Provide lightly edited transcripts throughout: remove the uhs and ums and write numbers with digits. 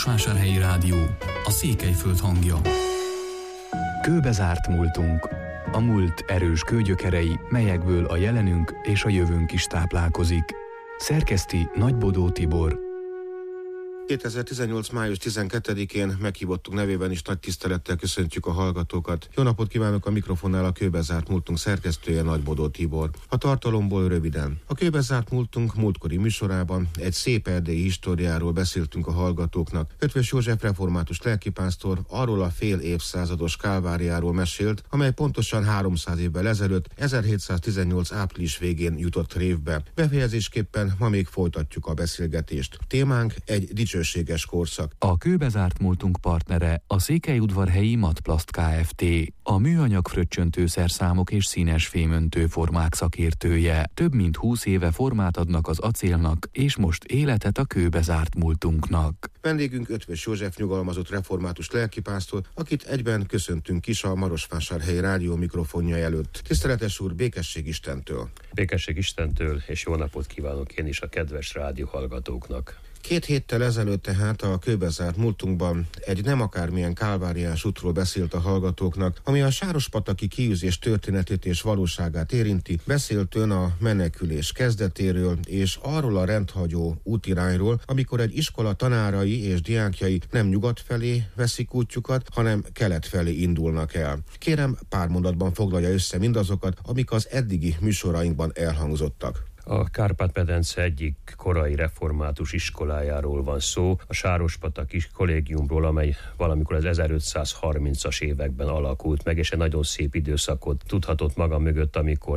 Marosvásárhelyi Rádió, a Székelyföld hangja. Kőbezárt múltunk. A múlt erős kőgyökerei, melyekből a jelenünk és a jövőnk is táplálkozik. Szerkeszti Nagybodó Tibor. 2018. május 12-én meghívottunk nevében is nagy tisztelettel köszöntjük a hallgatókat. Jó napot kívánok, a mikrofonnál a Kőbezárt múltunk szerkesztője Nagybodó Tibor. A tartalomból röviden. A Kőbezárt múltunk múltkori műsorában egy szép erdélyi históriáról beszéltünk a hallgatóknak. Eötvös József református lelkipásztor arról a fél évszázados kálváriáról mesélt, amely pontosan 300 évvel ezelőtt, 1718. április végén jutott révbe. Befejezésképpen ma még folytatjuk a beszélgetést. Témánk egy dicsőséges korszak. A Kőbezárt múltunk partnere a Székelyudvarhelyi Matplast Kft., a műanyag fröccsöntőszerszámok és színes fémöntő formák szakértője. Több mint 20 éve formát adnak az acélnak, és most életet a kőbezárt múltunknak. Vendégünk Eötvös József nyugalmazott református lelkipásztor, akit egyben köszöntünk is a Marosvásárhelyi Rádió mikrofonja előtt. Tiszteletes úr, békesség Istentől! Békesség Istentől, és jó napot kívánok én is a kedves rádió hallgatóknak! 2 héttel ezelőtt tehát a Kőbezárt múltunkban egy nem akármilyen kálváriás útról beszélt a hallgatóknak, ami a sárospataki kiűzés történetét és valóságát érinti. Beszélt ön a menekülés kezdetéről és arról a rendhagyó útirányról, amikor egy iskola tanárai és diákjai nem nyugat felé veszik útjukat, hanem kelet felé indulnak el. Kérem, pár mondatban foglalja össze mindazokat, amik az eddigi műsorainkban elhangzottak. A Kárpát-medence egyik korai református iskolájáról van szó, a sárospataki kollégiumról, amely valamikor az 1530-as években alakult meg, és egy nagyon szép időszakot tudhatott maga mögött, amikor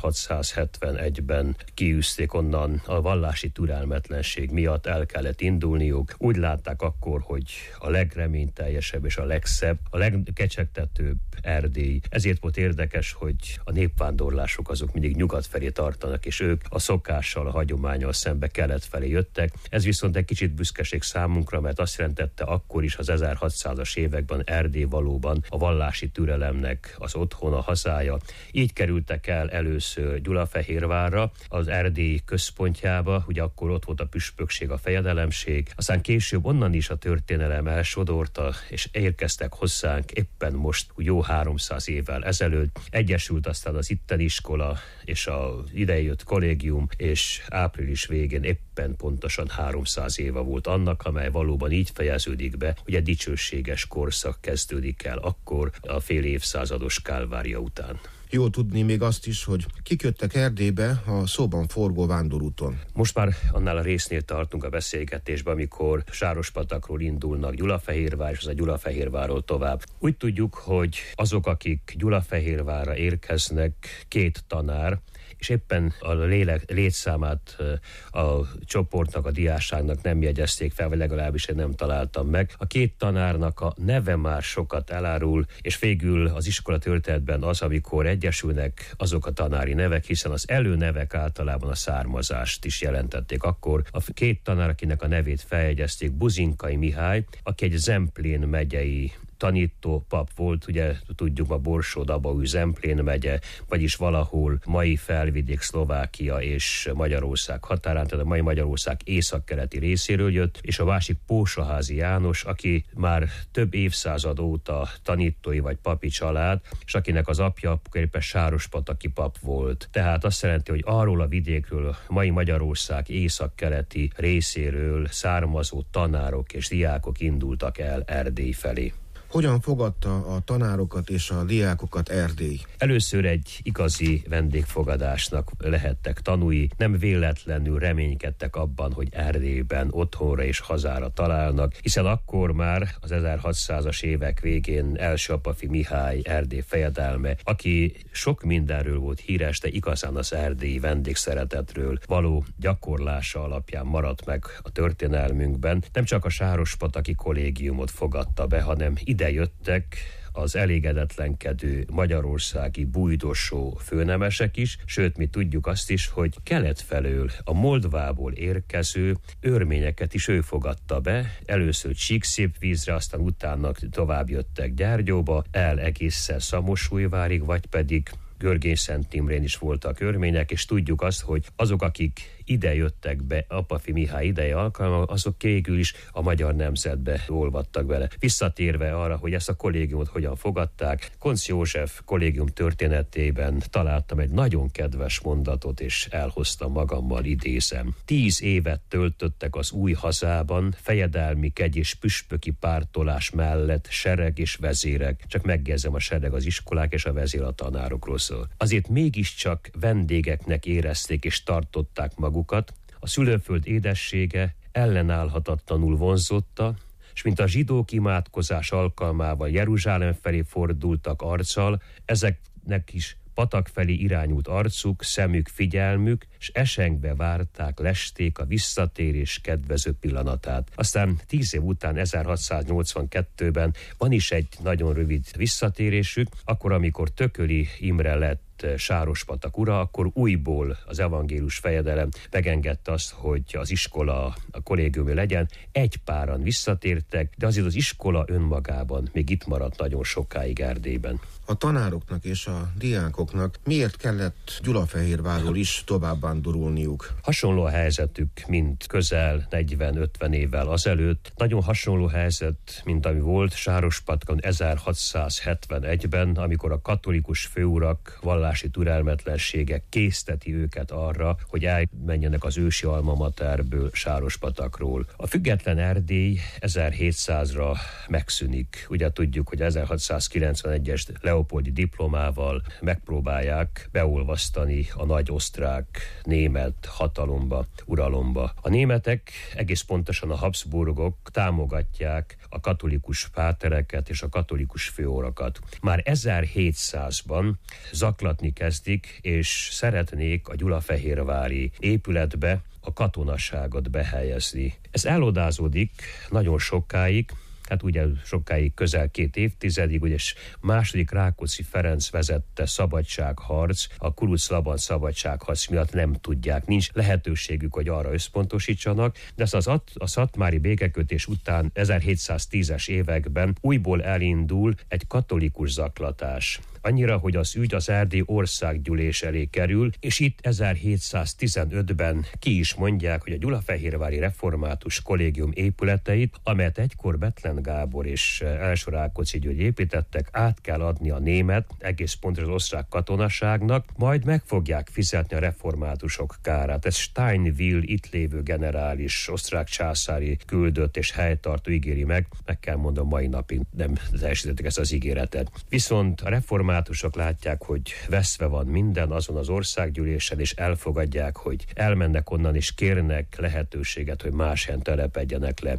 1671-ben kiűzték onnan a vallási türelmetlenség miatt, el kellett indulniuk. Úgy látták akkor, hogy a legreményteljesebb és a legszebb, a legkecsegtetőbb Erdély. Ezért volt érdekes, hogy a népvándorlások azok mindig nyugat felé tartanak, és ők a szokással, a hagyománnyal szembe kelet felé jöttek. Ez viszont egy kicsit büszkeség számunkra, mert azt jelentette akkor is az 1600-as években Erdély valóban a vallási türelemnek az otthona, hazája. Így kerültek el először Gyulafehérvárra, az Erdély központjába, ugye akkor ott volt a püspökség, a fejedelemség, aztán később onnan is a történelem elsodorta, és érkeztek hozzánk éppen most, jó 300 évvel ezelőtt. Egyesült aztán az itteni iskola és az idejött kollégium, és április végén éppen pontosan 300 éve volt annak, amely valóban így fejeződik be, hogy egy dicsőséges korszak kezdődik el akkor a fél évszázados kálvária után. Jó tudni még azt is, hogy kiköttek Erdélybe a szóban forgó vándorúton. Most már annál a résznél tartunk a beszélgetésben, amikor Sárospatakról indulnak Gyulafehérvár, és az a Gyulafehérvárról tovább. Úgy tudjuk, hogy azok, akik Gyulafehérvárra érkeznek, 2 tanár, és éppen a létszámát a csoportnak, a diásságnak nem jegyezték fel, vagy legalábbis én nem találtam meg. A 2 tanárnak a neve már sokat elárul, és végül az iskola történetben az, amikor egyesülnek azok a tanári nevek, hiszen az előnevek általában a származást is jelentették. Akkor a 2 tanár, akinek a nevét feljegyezték, Buzinkai Mihály, aki egy Zemplén megyei tanító pap volt, ugye tudjuk, a Borsod-Abaúj Zemplén megye, vagyis valahol mai Felvidék, Szlovákia és Magyarország határán, tehát a mai Magyarország északkeleti részéről jött, és a másik Pósaházi János, aki már több évszázad óta tanítói vagy papi család, és akinek az apja éppen sárospataki pap volt. Tehát azt jelenti, hogy arról a vidékről, mai Magyarország északkeleti részéről származó tanárok és diákok indultak el Erdély felé. Hogyan fogadta a tanárokat és a diákokat Erdély? Először egy igazi vendégfogadásnak lehettek tanúi, nem véletlenül reménykedtek abban, hogy Erdélyben otthonra és hazára találnak, hiszen akkor már az 1600-as évek végén első Apafi Mihály Erdély fejedelme, aki sok mindenről volt híres, de igazán az erdélyi vendégszeretetről való gyakorlása alapján maradt meg a történelmünkben. Nem csak a sárospataki kollégiumot fogadta be, hanem ide jöttek az elégedetlenkedő magyarországi bújdosó főnemesek is, sőt, mi tudjuk azt is, hogy kelet felől, a Moldvából érkező örményeket is ő fogadta be, először Csíkszépvízre, aztán utána tovább jöttek Gyergyóba, el egészen Szamosújvárig, vagy pedig Görgény-Szent Imrén is voltak örmények, és tudjuk azt, hogy azok, akik ide jöttek be Apafi Mihály ideje alkalma, azok végül is a Magyar Nemzetbe olvadtak bele. Visszatérve arra, hogy ezt a kollégiumot hogyan fogadták, Koncz József kollégium történetében találtam egy nagyon kedves mondatot, és elhoztam magammal, idézem. 10 évet töltöttek az új hazában, fejedelmi kegy és püspöki pártolás mellett sereg és vezérek, csak megjegyzem, a sereg az iskolák és a vezér a tanárokról szól. Azért mégiscsak vendégeknek érezték és tartották magukat, a szülőföld édessége ellenállhatatlanul vonzotta, és mint a zsidók imádkozás alkalmával Jeruzsálem felé fordultak arccal, ezeknek is patak felé irányult arcuk, szemük, figyelmük, és esengve várták, lesték a visszatérés kedvező pillanatát. Aztán 10 év után, 1682-ben van is egy nagyon rövid visszatérésük, akkor, amikor Tököli Imre lett Sárospatak ura, akkor újból az evangélius fejedelem megengedte azt, hogy az iskola, a kollégiumi legyen. Egy páran visszatértek, de azért az iskola önmagában még itt maradt nagyon sokáig Erdélyben. A tanároknak és a diákoknak miért kellett Gyulafehérvárról is tovább vándorolniuk? Hasonló a helyzetük, mint közel 40-50 évvel azelőtt. Nagyon hasonló helyzet, mint ami volt Sárospatkon 1671-ben, amikor a katolikus főurak vallási türelmetlensége készteti őket arra, hogy elmenjenek az ősi alma materből, Sárospatakról. A független Erdély 1700-ra megszűnik. Ugye tudjuk, hogy 1691-es leopoldi diplomával megpróbálják beolvasztani a nagy osztrák-német hatalomba, uralomba. A németek, egész pontosan a Habsburgok támogatják a katolikus pátereket és a katolikus főurakat. Már 1700-ban zaklatni kezdik, és szeretnék a gyulafehérvári épületbe a katonaságot behelyezni. Ez elodázódik nagyon sokáig, hát ugye sokáig, közel 2 évtizedig, ugye második Rákóczi Ferenc vezette szabadságharc, a Kuruc-Laban szabadságharc miatt nem tudják, nincs lehetőségük, hogy arra összpontosítsanak, de ezt a szatmári békekötés után 1710-es években újból elindul egy katolikus zaklatás. Annyira, hogy az ügy az Erdély országgyűlés elé kerül, és itt 1715-ben ki is mondják, hogy a Gyulafehérvári Református Kollégium épületeit, amelyet egykor Bethlen Gábor és első Rákóczi György építettek, át kell adni a német, egész pontosan az osztrák katonaságnak, majd meg fogják fizetni a reformátusok kárát. Ez Steinville itt lévő generális osztrák császári küldött és helytartó ígéri meg kell mondom, mai napig nem teljesítették ezt az ígéretet. Viszont a reformátusok látják, hogy veszve van minden azon az országgyűlésen, és elfogadják, hogy elmennek onnan, és kérnek lehetőséget, hogy más helyen telepedjenek le.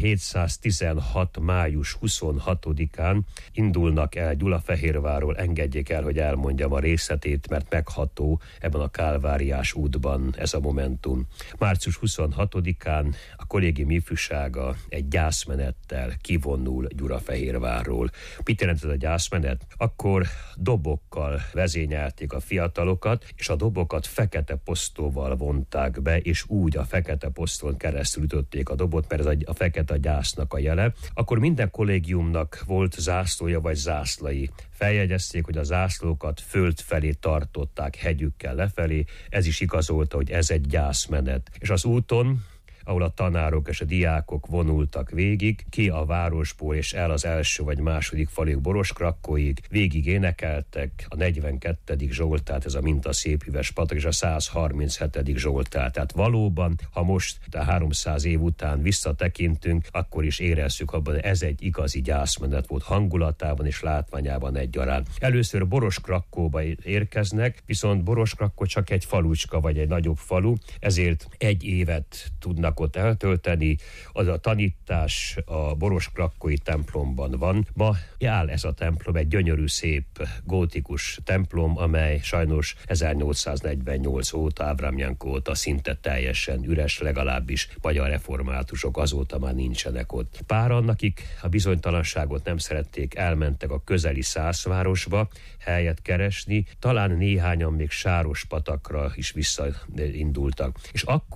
1716. május 26-án indulnak el Gyulafehérvárról, engedjék el, hogy elmondjam a részletét, mert megható ebben a kálváriás útban ez a momentum. Március 26-án a kollégium ifjúsága egy gyászmenettel kivonul Gyulafehérvárról. Mit jelent ez a gyászmenet? Akkor dobokkal vezényelték a fiatalokat, és a dobokat fekete posztóval vonták be, és úgy a fekete poszton keresztül ütötték a dobot, mert ez a fekete a gyásznak a jele. Akkor minden kollégiumnak volt zászlója vagy zászlai. Feljegyezték, hogy a zászlókat föld felé tartották, hegyükkel lefelé, ez is igazolta, hogy ez egy gyászmenet. És az úton, ahol a tanárok és a diákok vonultak végig, ki a városból és el az első vagy második falig Boroskrakóig, végig énekeltek a 42. Zsoltát, ez a Mint a szépüves patak, és a 137. Zsoltát. Tehát valóban, ha most a 300 év után visszatekintünk, akkor is érezzük abban, hogy ez egy igazi gyászmenet volt hangulatában és látványában egyaránt. Először Boroskrakóba érkeznek, viszont Boroskrakó csak egy falucska vagy egy nagyobb falu, ezért 1 évet tudnak ott eltölteni. Az a tanítás a Boroskrakói templomban van. Ma áll ez a templom, egy gyönyörű, szép gótikus templom, amely sajnos 1848 óta, Ábrám Janko óta szinte teljesen üres, legalábbis magyar reformátusok azóta már nincsenek ott. Páran, akik a bizonytalanságot nem szerették, elmentek a közeli Szászvárosba helyet keresni, talán néhányan még Sárospatakra is visszaindultak. És akkor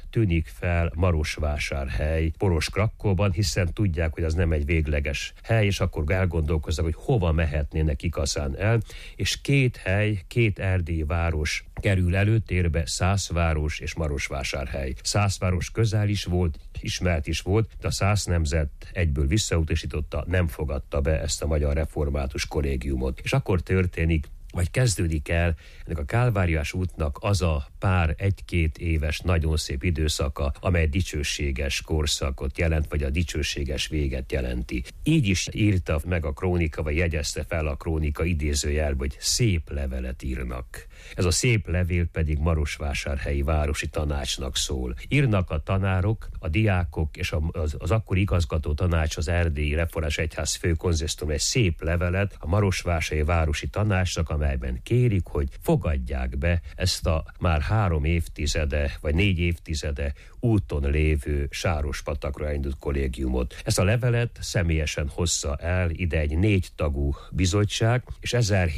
tűnik fel Marosvásárhely Poroskrakóban, hiszen tudják, hogy az nem egy végleges hely, és akkor elgondolkoznak, hogy hova mehetnének igazán el, és két hely, két erdélyi város kerül előtérbe, Szászváros és Marosvásárhely. Szászváros közel is volt, ismert is volt, de a Szász nemzet egyből visszautasította, nem fogadta be ezt a Magyar Református Kollégiumot. És akkor történik, vagy kezdődik el ennek a Kálváriás útnak az a pár 1-2 éves nagyon szép időszaka, amely dicsőséges korszakot jelent, vagy a dicsőséges véget jelenti. Így is írta meg a krónika, vagy jegyezte fel a krónika idézőjelbe, hogy szép levelet írnak. Ez a szép levél pedig Marosvásárhelyi Városi Tanácsnak szól. Írnak a tanárok, a diákok és az akkori igazgató tanács, az Erdélyi Református Egyház főkonzisztorium egy szép levelet a Marosvásárhelyi Városi Tanácsnak, amelyben kérik, hogy fogadják be ezt a már 3 évtizede, vagy 4 évtizede úton lévő Sárospatakra indult kollégiumot. Ezt a levelet személyesen hozza el ide egy 4 tagú bizottság, és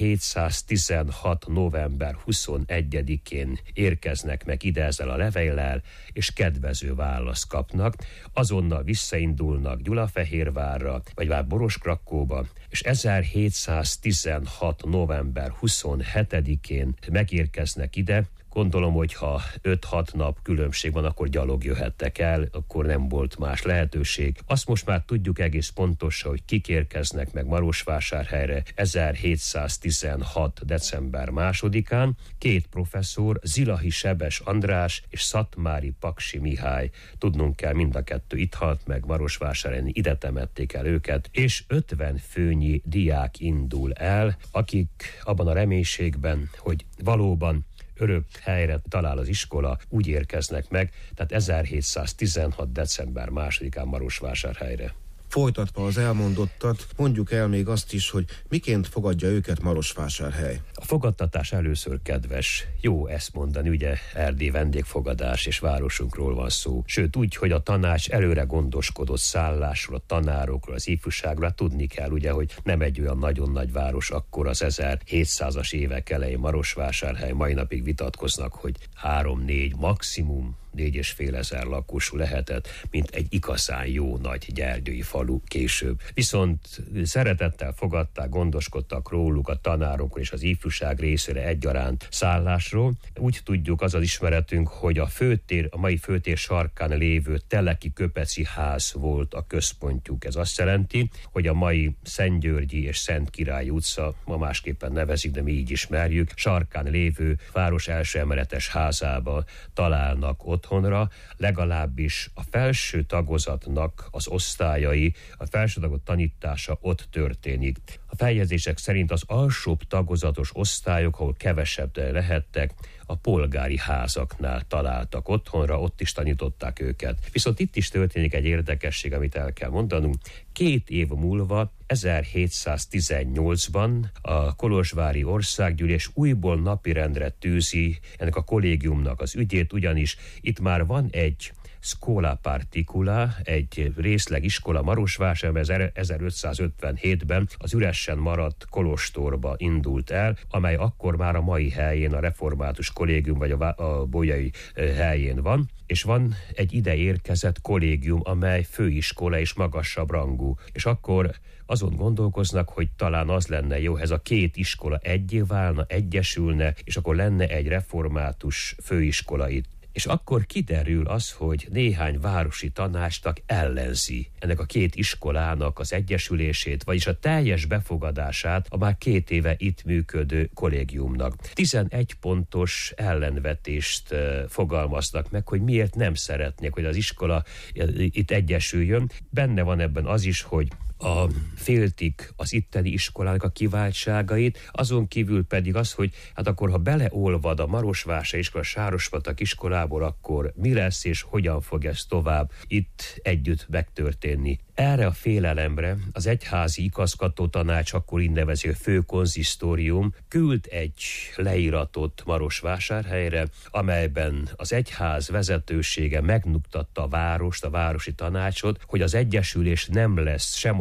1716. november 21-én érkeznek meg ide ezzel a levéllel, és kedvező választ kapnak. Azonnal visszaindulnak Gyulafehérvárra, vagy már Boroskrakóba, és 1716. november 27-én megérkeznek ide. Gondolom, hogy ha 5-6 nap különbség van, akkor gyalog jöhettek el, akkor nem volt más lehetőség. Azt most már tudjuk egész pontosan, hogy kik érkeznek meg Marosvásárhelyre 1716. december 2-án. 2 professzor, Zilahi Sebes András és Szatmári Paksi Mihály. Tudnunk kell, mind a 2 itt halt meg Marosvásárhelyen, ide temették el őket, és 50 főnyi diák indul el, akik abban a reménységben, hogy valóban örök helyre talál az iskola, úgy érkeznek meg, tehát 1716. december 2-án Marosvásárhelyre. Folytatva az elmondottat, mondjuk el még azt is, hogy miként fogadja őket Marosvásárhely. A fogadtatás először kedves. Jó ezt mondani, ugye Erdély vendégfogadás és városunkról van szó. Sőt úgy, hogy a tanács előre gondoskodott szállásról, a tanárokról, az ifjúságról. Tudni kell ugye, hogy nem egy olyan nagyon nagy város, akkor az 1700-as évek elején Marosvásárhely, mai napig vitatkoznak, hogy 3-4 maximum 4500 lakosú lehetett, mint egy igazán jó nagy gyergyői falu később. Viszont szeretettel fogadták, gondoskodtak róluk a tanárok és az ifjúság részére egyaránt szállásról. Úgy tudjuk, az az ismeretünk, hogy a mai főtér sarkán lévő Teleki Köpeci ház volt a központjuk. Ez azt jelenti, hogy a mai Szentgyörgyi és Szent Király utca, ma másképpen nevezik, de mi így ismerjük, sarkán lévő város első emeletes házába találnak otthonra, legalábbis a felső tagozatnak az osztályai, a felső tagot tanítása ott történik. A feljegyzések szerint az alsóbb tagozatos osztályok, ahol kevesebb lehettek, a polgári házaknál találtak otthonra, ott is tanították őket. Viszont itt is történik egy érdekesség, amit el kell mondanunk. 2 év múlva, 1718-ban a kolozsvári országgyűlés újból napirendre tűzi ennek a kollégiumnak az ügyét, ugyanis itt már van egy Schola Particula, egy részlegiskola Marosvásárhelyen 1557-ben az üresen maradt kolostorba indult el, amely akkor már a mai helyén, a református kollégium vagy a bolyai helyén van, és van egy ide érkezett kollégium, amely főiskola és magasabb rangú. És akkor azon gondolkoznak, hogy talán az lenne jó, ez a 2 iskola egyé válna, egyesülne, és akkor lenne egy református főiskola itt. És akkor kiderül az, hogy néhány városi tanácstag ellenzi ennek a 2 iskolának az egyesülését, vagyis a teljes befogadását a már 2 éve itt működő kollégiumnak. 11 pontos ellenvetést fogalmaznak meg, hogy miért nem szeretnék, hogy az iskola itt egyesüljön. Benne van ebben az is, hogy féltik az itteni iskolának a kiváltságait, azon kívül pedig az, hogy hát akkor, ha beleolvad a Marosvásárhelyi iskola Sárospatak iskolából, akkor mi lesz és hogyan fog ez tovább itt együtt megtörténni. Erre a félelemre az egyházi igazgatótanács, akkor így nevező főkonzisztórium küld egy leíratot Marosvásárhelyre, amelyben az egyház vezetősége megnyugtatta a várost, a városi tanácsot, hogy az egyesülés nem lesz sem az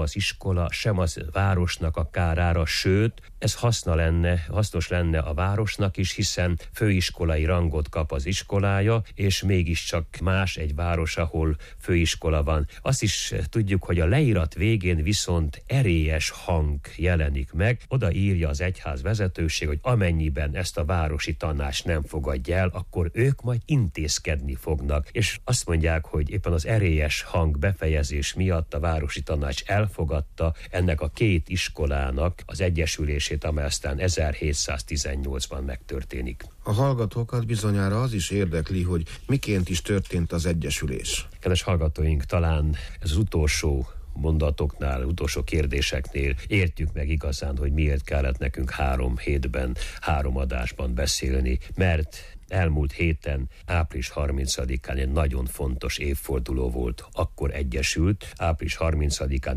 az iskola, sem az városnak a kárára, sőt, ez hasznos lenne a városnak is, hiszen főiskolai rangot kap az iskolája, és mégiscsak más egy város, ahol főiskola van. Azt is tudjuk, hogy a leírat végén viszont erélyes hang jelenik meg. Oda írja az egyház vezetőség, hogy amennyiben ezt a városi tanács nem fogadja el, akkor ők majd intézkedni fognak. És azt mondják, hogy éppen az erélyes hang befejezés miatt a városi tanács elfogadta ennek a két iskolának az egyesülését, amely aztán 1718-ban megtörténik. A hallgatókat bizonyára az is érdekli, hogy miként is történt az egyesülés. Kedves hallgatóink, talán ez az utolsó mondatoknál, utolsó kérdéseknél értjük meg igazán, hogy miért kellett nekünk 3 hétben, 3 adásban beszélni, mert elmúlt héten, április 30-án egy nagyon fontos évforduló volt. Akkor egyesült, április 30-án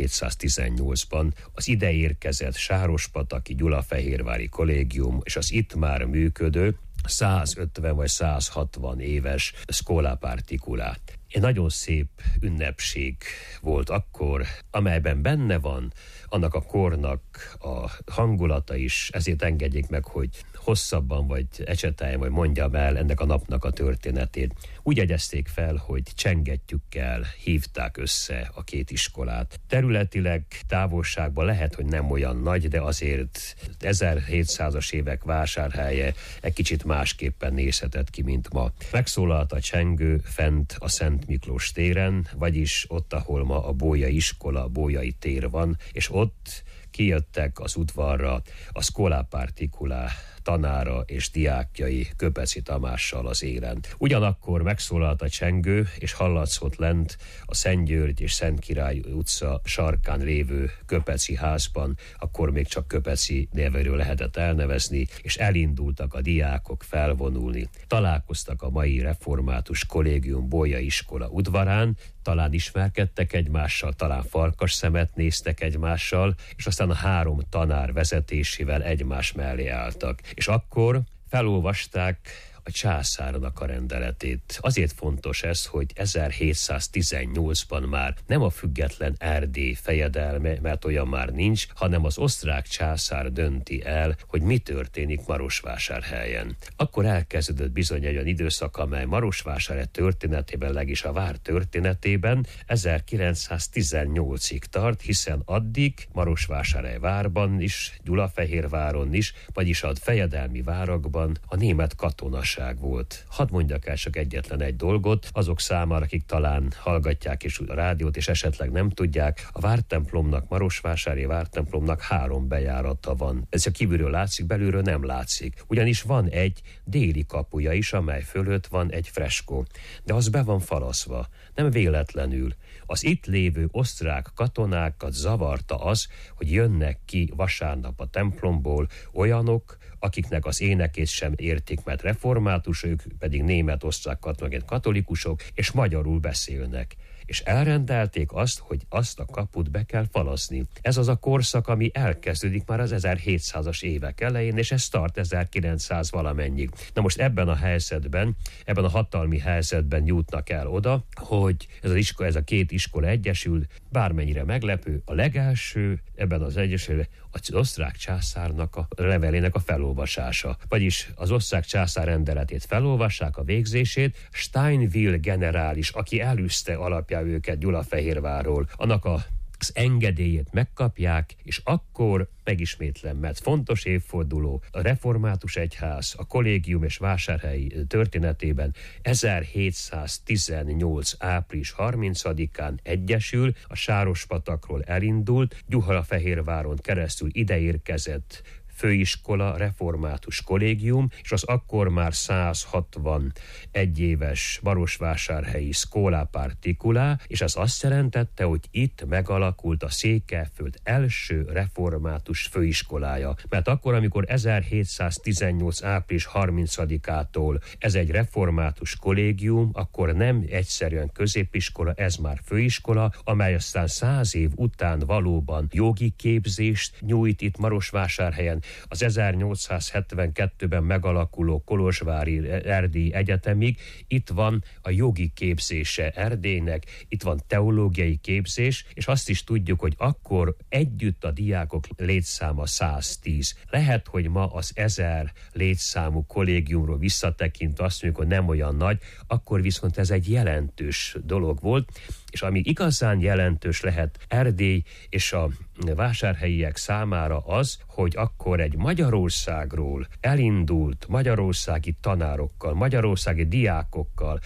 1718-ban az ide érkezett Sárospataki Gyulafehérvári Kollégium és az itt már működő 150 vagy 160 éves Schola Particulá. Egy nagyon szép ünnepség volt akkor, amelyben benne van annak a kornak a hangulata is, ezért engedjék meg, hogy hosszabban vagy ecseteljen, vagy mondjam el ennek a napnak a történetét. Úgy jegyezték fel, hogy csengettyűkkel hívták össze a két iskolát. Területileg távolságban lehet, hogy nem olyan nagy, de azért 1700-as évek vásárhelye egy kicsit másképpen nézhetett ki, mint ma. Megszólalt a csengő fent a Szent Miklós téren, vagyis ott, ahol ma a Bolyai iskola, a Bolyai tér van, és ott kijöttek az udvarra a Schola Particulá tanára és diákjai Köpeci Tamással az élen. Ugyanakkor megszólalt a csengő, és hallatszott lent a Szent György és Szent Király utca sarkán lévő Köpeci házban, akkor még csak Köpeci névéről lehetett elnevezni, és elindultak a diákok felvonulni. Találkoztak a mai református kollégium Bolyai iskola udvarán, talán ismerkedtek egymással, talán farkas szemet néztek egymással, és aztán a 3 tanár vezetésével egymás mellé álltak. És akkor felolvasták a császárnak a rendeletét. Azért fontos ez, hogy 1718-ban már nem a független Erdély fejedelme, mert olyan már nincs, hanem az osztrák császár dönti el, hogy mi történik Marosvásárhelyen. Akkor elkezdődött bizony egy olyan időszak, amely Marosvásárhely történetében, legis a vár történetében 1918-ig tart, hiszen addig Marosvásárhely várban is, Gyulafehérváron is, vagyis a fejedelmi várakban a német katonaság volt. Hadd mondjak el csak egyetlen egy dolgot, azok számára, akik talán hallgatják is a rádiót, és esetleg nem tudják, a vártemplomnak, Marosvásárhelyi vártemplomnak 3 bejárata van. Ez a kívülről látszik, belülről nem látszik. Ugyanis van egy déli kapuja is, amely fölött van egy freskó, de az be van falaszva, nem véletlenül. Az itt lévő osztrák katonákat zavarta az, hogy jönnek ki vasárnap a templomból olyanok, akiknek az énekét sem értik, mert református, ők pedig német-osztrák katonák, katolikusok, és magyarul beszélnek. És elrendelték azt, hogy azt a kaput be kell falaszni. Ez az a korszak, ami elkezdődik már az 1700-as évek elején, és ez tart 1900 valamennyig. Na most ebben a helyzetben, ebben a hatalmi helyzetben jutnak el oda, hogy ez a két iskola egyesül, bármennyire meglepő, a legelső ebben az egyesülben az osztrák császárnak a levelének a felolvasása. Vagyis az osztrák császár rendeletét felolvassák, a végzését, Steinville generális, aki elűzte alapján őket Gyulafehérvárról, annak az engedélyét megkapják, és akkor megismétlem, mert fontos évforduló, a református egyház, a kollégium és vásárhelyi történetében 1718. április 30-án egyesül, a Sárospatakról elindult, Gyulafehérváron keresztül ideérkezett főiskola, református kollégium, és az akkor már 161 éves Marosvásárhelyi Schola Particulá, és az azt jelentette, hogy itt megalakult a Székelyföld első református főiskolája. Mert akkor, amikor 1718. április 30-ától ez egy református kollégium, akkor nem egyszerűen középiskola, ez már főiskola, amely aztán 100 év után valóban jogi képzést nyújt itt Marosvásárhelyen, az 1872-ben megalakuló kolozsvári Erdélyi Egyetemig. Itt van a jogi képzése Erdélynek, itt van teológiai képzés, és azt is tudjuk, hogy akkor együtt a diákok létszáma 110. Lehet, hogy ma az 1000 létszámú kollégiumról visszatekintve azt mondjuk, hogy nem olyan nagy, akkor viszont ez egy jelentős dolog volt, és ami igazán jelentős lehet Erdély és a vásárhelyiek számára az, hogy akkor egy Magyarországról elindult magyarországi tanárokkal, magyarországi diákokkal,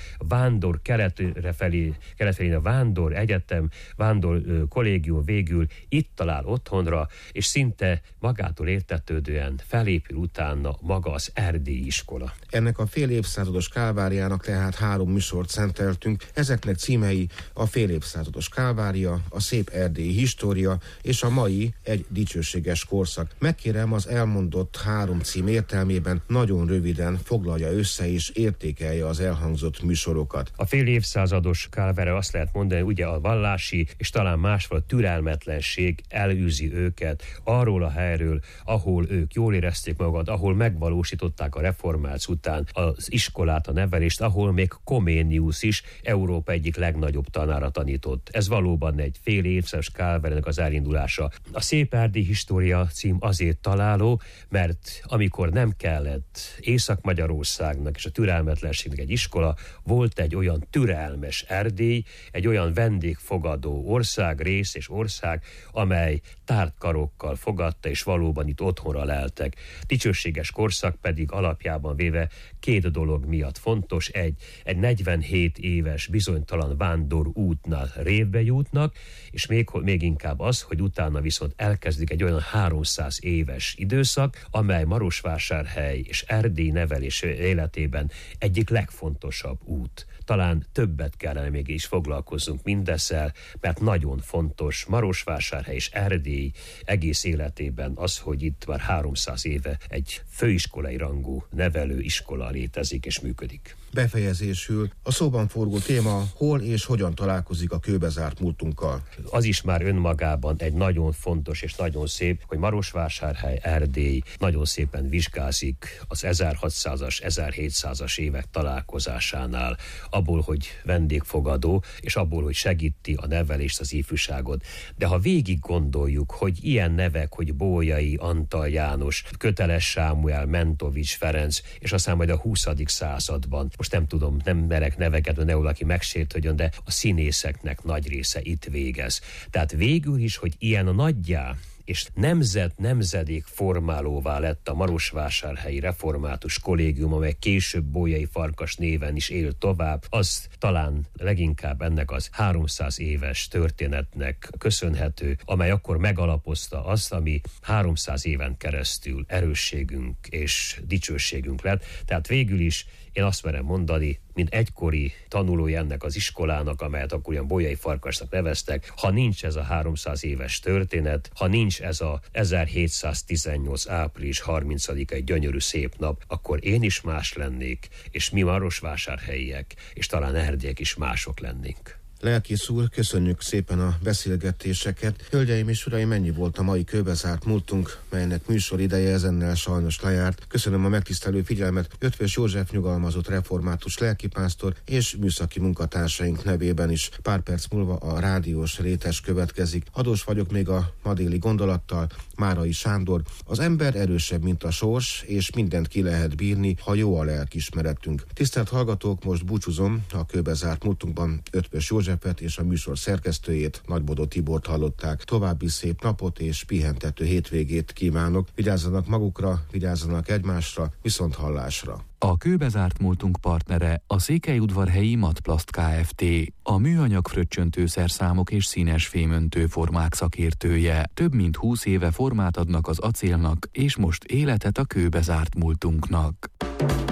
keletre felé a Vándor Egyetem, Vándor Kollégium végül itt talál otthonra, és szinte magától értetődően felépül utána maga az erdélyi iskola. Ennek a fél évszázados kálváriának tehát 3 műsort szenteltünk, ezeknek címei a fél évszázados kálvária, a szép erdélyi história és a mai egy dicsőséges korszak. Megkérem, az elmondott 3 cím értelmében nagyon röviden foglalja össze és értékelje az elhangzott műsorokat. A fél évszázados kálvária azt lehet mondani, ugye a vallási és talán másfajta türelmetlenség elűzi őket arról a helyről, ahol ők jól érezték magukat, ahol megvalósították a reformáció után az iskolát, a nevelést, ahol még Comenius is Európa egyik legnagyobb tanára tanított. Ez valóban egy fél évszázados kálváriának az elindulása. A szép erdélyi história cím azért találó, mert amikor nem kellett Észak-Magyarországnak és a türelmetlenségnek egy iskola, volt egy olyan türelmes Erdély, egy olyan vendégfogadó országrész és ország, amely tárt karokkal fogadta, és valóban itt otthonra leltek. Dicsőséges korszak pedig alapjában véve 2 dolog miatt fontos. Egy 47 éves bizonytalan vándor útnál révbe jutnak, és még inkább az, hogy utána viszont elkezdik egy olyan 300 éves időszak, amely Marosvásárhely és Erdély nevelés életében egyik legfontosabb út. Talán többet kellene mégis foglalkozzunk mindezzel, mert nagyon fontos Marosvásárhely és Erdély egész életében az, hogy itt már 300 éve egy főiskolai rangú nevelőiskola létezik és működik. Befejezésül a szóban forgó téma hol és hogyan találkozik a kőbezárt múltunkkal. Az is már önmagában egy nagyon fontos és nagyon szép, hogy Marosvásárhely, Erdély nagyon szépen vizsgázik az 1600-as, 1700-as évek találkozásánál, abból, hogy vendégfogadó, és abból, hogy segíti a nevelést, az ifjúságot. De ha végig gondoljuk, hogy ilyen nevek, hogy Bolyai, Antal János, Köteles Sámuel, Mentovics Ferenc, és aztán majd a 20. században, most nem tudom, nem merek neveket, ne valaki megsértődjön, de a színészeknek nagy része itt végez. Tehát végül is, hogy ilyen nagyjá és nemzedék formálóvá lett a Marosvásárhelyi Református Kollégium, amely később Bolyai Farkas néven is él tovább, az talán leginkább ennek az 300 éves történetnek köszönhető, amely akkor megalapozta azt, ami 300 éven keresztül erősségünk és dicsőségünk lett. Tehát végül is én azt merem mondani, mint egykori tanulója ennek az iskolának, amelyet akkor olyan Bolyai Farkasnak neveztek, ha nincs ez a 300 éves történet, ha nincs ez a 1718. április 30-a egy gyönyörű szép nap, akkor én is más lennék, és mi marosvásárhelyiek, és talán erdélyek is mások lennénk. Lelkész úr, köszönjük szépen a beszélgetéseket. Hölgyeim és uraim, mennyi volt a mai kőbezárt múltunk, melynek műsorideje ezennel sajnos lejárt. Köszönöm a megtisztelő figyelmet Ötvös József nyugalmazott református lelkipásztor és műszaki munkatársaink nevében is. Pár perc múlva a rádiós rétes következik. Adós vagyok még a ma déli gondolattal, Márai Sándor. Az ember erősebb, mint a sors, és mindent ki lehet bírni, ha jó a lelkiismeretünk. Tisztelt hallgatók, most búcsúzom, a kőbezárt múltunkban Ötvös Józsefet és a műsor szerkesztőjét, Nagybodó Tibort hallották. További szép napot és pihentető hétvégét kívánok. Vigyázzanak magukra, vigyázzanak egymásra, viszont hallásra. A kőbezárt múltunk partnere a Székelyudvarhelyi Matplast Kft. A műanyag fröccsöntő szerszámok és színes fémöntő formák szakértője. Több mint 20 éve formát adnak az acélnak, és most életet a kőbezárt múltunknak.